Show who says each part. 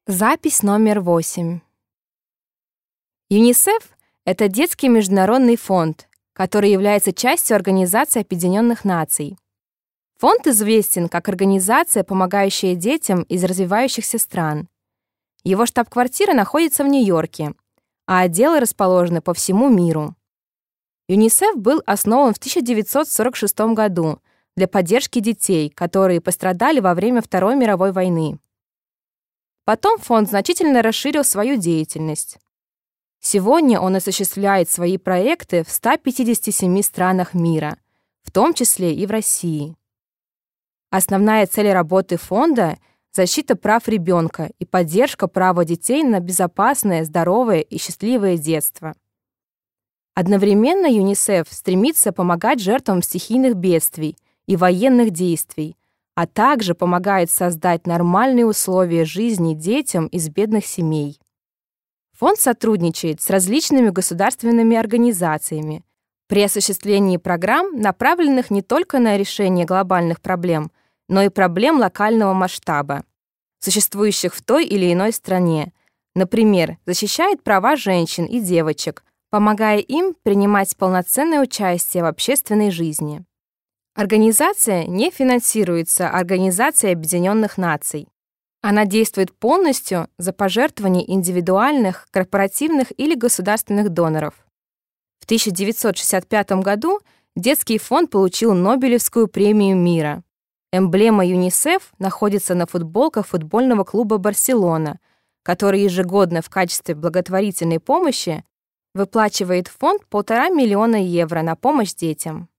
Speaker 1: Запись номер 8. ЮНИСЕФ — это детский международный фонд, который является частью Организации Объединенных Наций. Фонд известен как организация, помогающая детям из развивающихся стран. Его штаб-квартира находится в Нью-Йорке, а отделы расположены по всему миру. ЮНИСЕФ был основан в 1946 году для поддержки детей, которые пострадали во время Второй мировой войны. Потом фонд значительно расширил свою деятельность. Сегодня он осуществляет свои проекты в 157 странах мира, в том числе и в России. Основная цель работы фонда — защита прав ребенка и поддержка права детей на безопасное, здоровое и счастливое детство. Одновременно ЮНИСЕФ стремится помогать жертвам стихийных бедствий и военных действий, а также помогает создать нормальные условия жизни детям из бедных семей. Фонд сотрудничает с различными государственными организациями при осуществлении программ, направленных не только на решение глобальных проблем, но и проблем локального масштаба, существующих в той или иной стране. Например, защищает права женщин и девочек, помогая им принимать полноценное участие в общественной жизни. Организация не финансируется Организацией Объединенных Наций. Она действует полностью за пожертвования индивидуальных, корпоративных или государственных доноров. В 1965 году детский фонд получил Нобелевскую премию мира. Эмблема ЮНИСЕФ находится на футболках футбольного клуба «Барселона», который ежегодно в качестве благотворительной помощи выплачивает в фонд 1,5 миллиона евро на помощь детям.